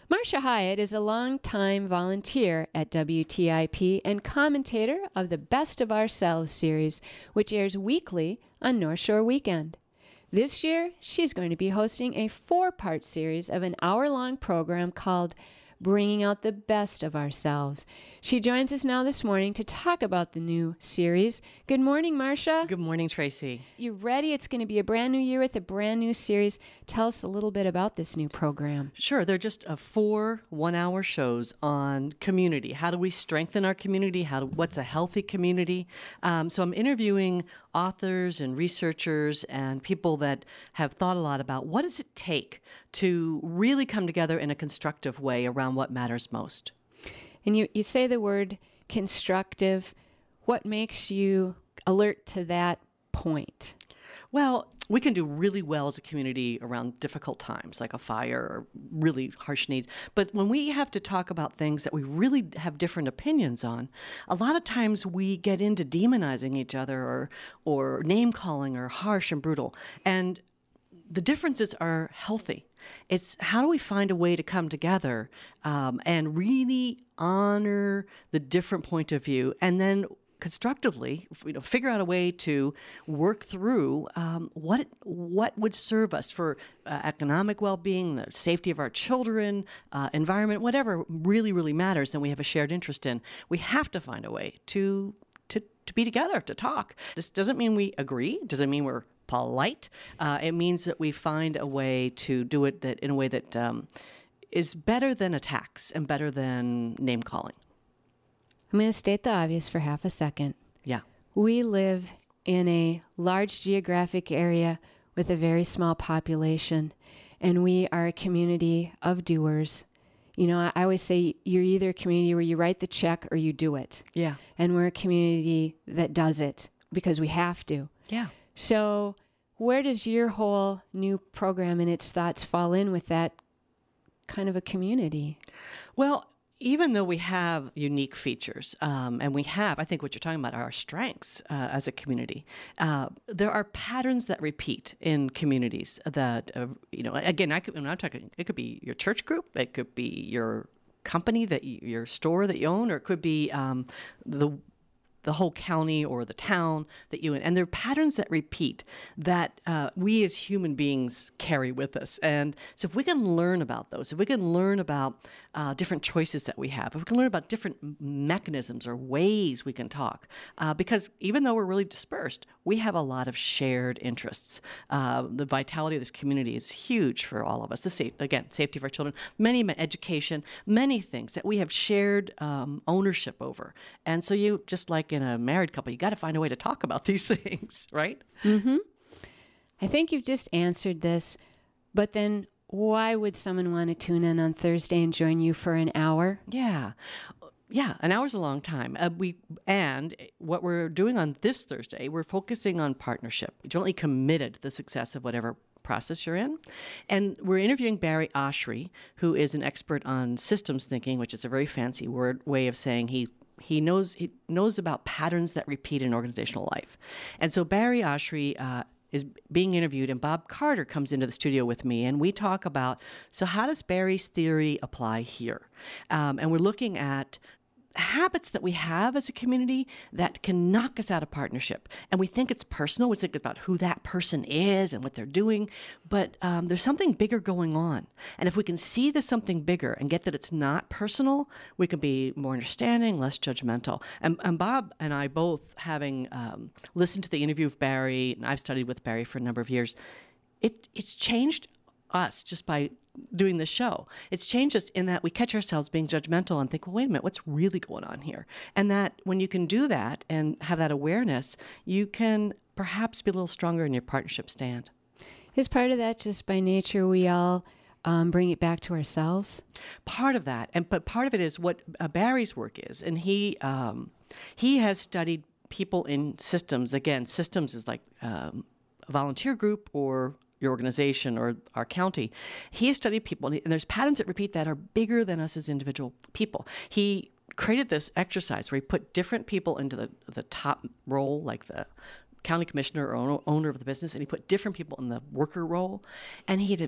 Marcia Hyatt is a longtime volunteer at WTIP and commentator of the Best of Ourselves series, which airs weekly on North Shore Weekend. This year, she's going to be hosting a 4-part series of an hour-long program called Bringing Out the Best of Ourselves. She joins us now this morning to talk about the new series. Good morning, Marcia. Good morning, Tracy. You ready? It's going to be a brand new year with a brand new series. Tell us a little bit about this new program. Sure. They're just 4 one-hour shows on community. How do we strengthen our community? What's a healthy community? So I'm interviewing authors and researchers and people that have thought a lot about what does it take to really come together in a constructive way around what matters most. And you say the word constructive. What makes you alert to that point? Well, we can do really well as a community around difficult times, like a fire or really harsh needs. But when we have to talk about things that we really have different opinions on, a lot of times we get into demonizing each other or name-calling or harsh and brutal. And the differences are healthy. It's how do we find a way to come together and really honor the different point of view, and then constructively, figure out a way to work through what would serve us for economic well-being, the safety of our children, environment, whatever really, really matters and we have a shared interest in. We have to find a way to be together, to talk. This doesn't mean we agree. It doesn't mean we're polite. It means that we find a way to do it in a way that is better than attacks and better than name-calling. I'm going to state the obvious for half a second. Yeah. We live in a large geographic area with a very small population, and we are a community of doers. You know, I always say you're either a community where you write the check or you do it. Yeah. And we're a community that does it because we have to. Yeah. So where does your whole new program and its thoughts fall in with that kind of a community? Well, even though we have unique features, and we have, I think what you're talking about are our strengths as a community, there are patterns that repeat in communities that, again, when I'm talking, it could be your church group, it could be your company, your store that you own, or it could be the whole county or the town that you in. And there are patterns that repeat that we as human beings carry with us. And so if we can learn about those, if we can learn about different choices that we have, if we can learn about different mechanisms or ways we can talk, because even though we're really dispersed, we have a lot of shared interests. The vitality of this community is huge for all of us. Safety of our children, education, many things that we have shared ownership over. And so you, just like in a married couple, you got to find a way to talk about these things, right? Mm-hmm. I think you've just answered this, but then why would someone want to tune in on Thursday and join you for an hour? Yeah, an hour's a long time. And what we're doing on this Thursday, we're focusing on partnership, jointly committed to the success of whatever process you're in. And we're interviewing Barry Oshry, who is an expert on systems thinking, which is a very fancy way of saying he knows about patterns that repeat in organizational life. And so Barry Oshry is being interviewed, and Bob Carter comes into the studio with me, and we talk about, so how does Barry's theory apply here? And we're looking at habits that we have as a community that can knock us out of partnership. And we think it's personal. We think it's about who that person is and what they're doing. But there's something bigger going on. And if we can see the something bigger and get that it's not personal, we can be more understanding, less judgmental. And Bob and I both, having listened to the interview of Barry, and I've studied with Barry for a number of years, it's changed us just by doing the show. It's changed us in that we catch ourselves being judgmental and think, well, wait a minute, what's really going on here? And that when you can do that and have that awareness, you can perhaps be a little stronger in your partnership stand. Is part of that just by nature we all bring it back to ourselves? Part of that, but part of it is what Barry's work is. And he has studied people in systems. Again, systems is like a volunteer group or your organization or our county. He has studied people, and there's patterns that repeat that are bigger than us as individual people. He created this exercise where he put different people into the top role, like the county commissioner or owner of the business, and he put different people in the worker role, and he had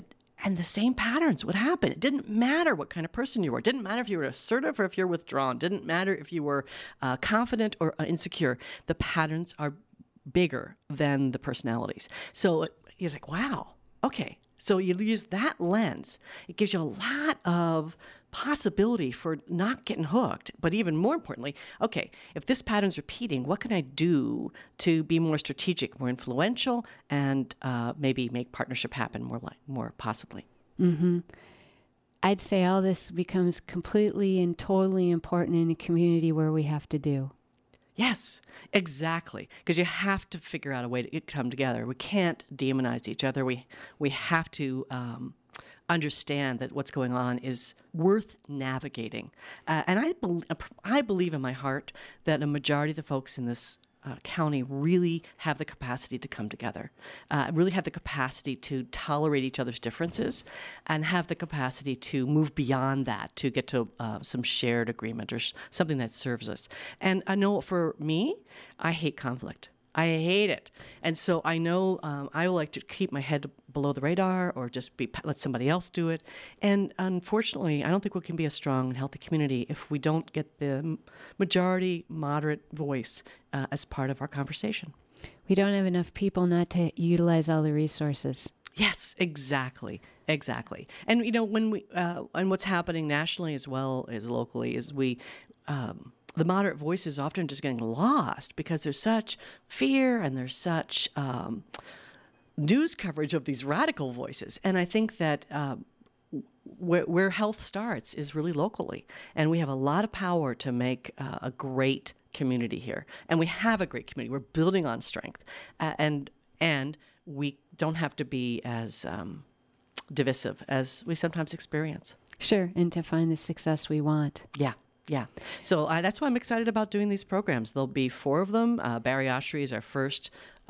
And the same patterns would happen. It didn't matter what kind of person you were. It didn't matter if you were assertive or if you're withdrawn. It didn't matter if you were confident or insecure. The patterns are bigger than the personalities. So you're like, wow, okay. So you use that lens. It gives you a lot of possibility for not getting hooked. But even more importantly, okay, if this pattern's repeating, what can I do to be more strategic, more influential, and maybe make partnership happen more possibly? Mm-hmm. I'd say all this becomes completely and totally important in a community where we have to do. Yes, exactly. Because you have to figure out a way to come together. We can't demonize each other. We have to understand that what's going on is worth navigating. And I believe in my heart that a majority of the folks in this county really have the capacity to come together, really have the capacity to tolerate each other's differences, and have the capacity to move beyond that to get to some shared agreement or something that serves us. And I know for me, I hate conflict. I hate it. And so I know I like to keep my head below the radar or just let somebody else do it. And unfortunately, I don't think we can be a strong and healthy community if we don't get the majority moderate voice as part of our conversation. We don't have enough people not to utilize all the resources. Yes, exactly. Exactly. And, when we, and what's happening nationally as well as locally is the moderate voice is often just getting lost because there's such fear and there's such news coverage of these radical voices. And I think that where health starts is really locally. And we have a lot of power to make a great community here. And we have a great community. We're building on strength. And we don't have to be as divisive as we sometimes experience. Sure, and to find the success we want. Yeah. So that's why I'm excited about doing these programs. There'll be 4 of them. Barry Oshry is our first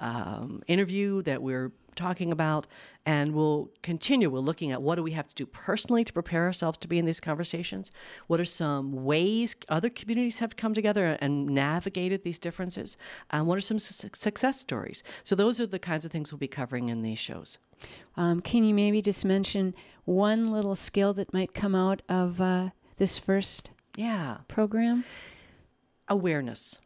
interview that we're talking about, and we'll continue. We're looking at what do we have to do personally to prepare ourselves to be in these conversations. What are some ways other communities have come together and navigated these differences? And what are some success stories? So those are the kinds of things we'll be covering in these shows. Can you maybe just mention one little skill that might come out of this first program? Awareness.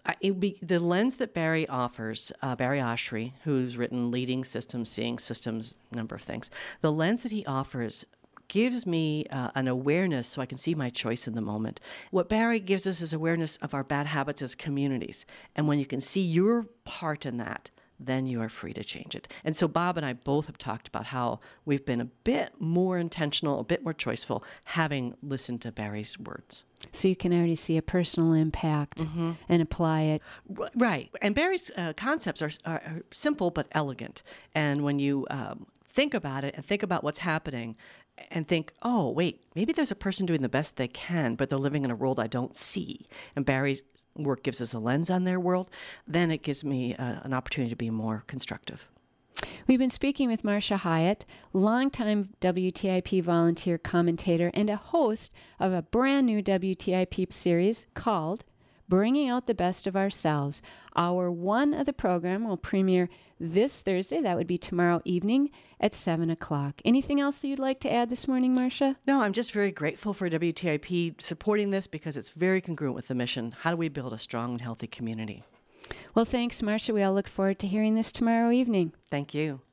The lens that Barry offers, Barry Oshry, who's written Leading Systems, Seeing Systems, a number of things, the lens that he offers gives me an awareness so I can see my choice in the moment. What Barry gives us is awareness of our bad habits as communities. And when you can see your part in that, then you are free to change it. And so Bob and I both have talked about how we've been a bit more intentional, a bit more choiceful, having listened to Barry's words. So you can already see a personal impact and apply it. Right. And Barry's concepts are simple but elegant. And when you think about it and think about what's happening and think, oh, wait, maybe there's a person doing the best they can, but they're living in a world I don't see. And Barry's work gives us a lens on their world. Then it gives me an opportunity to be more constructive. We've been speaking with Marcia Hyatt, longtime WTIP volunteer commentator and a host of a brand new WTIP series called Bringing Out the Best of Ourselves. Hour 1 of the program will premiere this Thursday. That would be tomorrow evening at 7 o'clock. Anything else that you'd like to add this morning, Marcia? No, I'm just very grateful for WTIP supporting this because it's very congruent with the mission. How do we build a strong and healthy community? Well, thanks, Marcia. We all look forward to hearing this tomorrow evening. Thank you.